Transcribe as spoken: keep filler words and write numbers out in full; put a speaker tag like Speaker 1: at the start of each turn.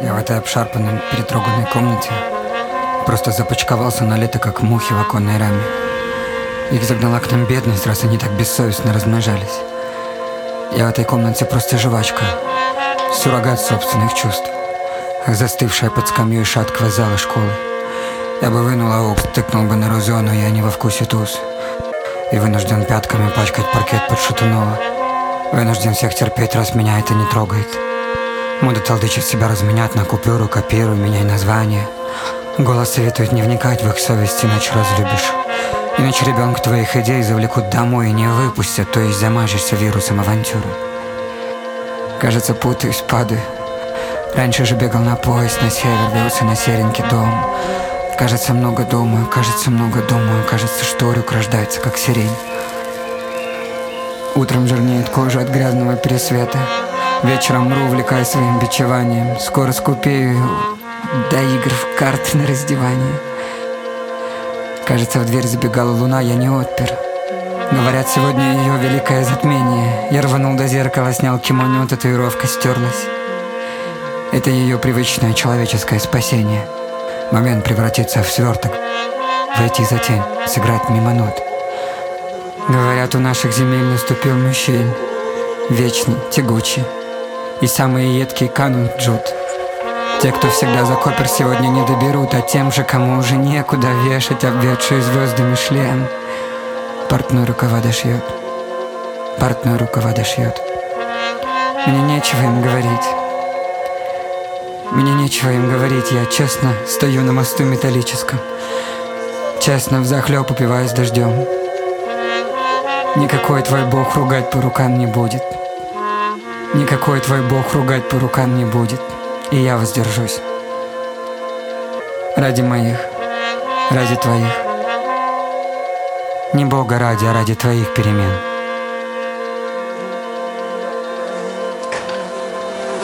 Speaker 1: Я в этой обшарпанной, перетроганной комнате просто започковался на лето, как мухи в оконной раме. Их загнала к нам бедность, раз они так бессовестно размножались. Я в этой комнате просто жвачка, суррогат собственных чувств, застывшая под скамьей шаткого зала школы. Я бы вынул аук, тыкнул бы на Розену, я не во вкусе туз, и вынужден пятками пачкать паркет под Шатунова. Вынужден всех терпеть, раз меня это не трогает. Мода толдычит себя разменять на купюру, копируй, меняй название. Голос советует не вникать в их совесть, иначе разлюбишь. Иначе ребенка твоих идей завлекут домой и не выпустят, то есть замажешься вирусом авантюры. Кажется, путаюсь, падаю. Раньше же бегал на поезд, на север, велся на серенький дом. Кажется, много думаю, кажется, много думаю, кажется, что рюк рождается, как сирень. Утром жирнеет кожа от грязного пересвета. Вечером мру, увлекаясь своим бичеванием. Скоро скупею до игр в карты на раздевание. Кажется, в дверь забегала луна, я не отпер. Говорят, сегодня ее великое затмение. Я рванул до зеркала, снял кимоно, татуировка стерлась. Это ее привычное человеческое спасение. Момент превратиться в сверток, войти за тень, сыграть мимо нот. Говорят, у наших земель наступил мужчин, вечный, тягучий, и самые едкие канут джут. Те, кто всегда за копер, сегодня не доберут, а тем же, кому уже некуда вешать обведшие звездами шлем, портной рукава дошьет, портной рукава дошьет. Мне нечего им говорить. Мне нечего им говорить, я честно стою на мосту металлическом, честно взахлеб упиваюсь дождем. Никакой твой бог ругать по рукам не будет. Никакой твой бог ругать по рукам не будет. И я воздержусь. Ради моих, ради твоих. Не Бога ради, а ради твоих перемен.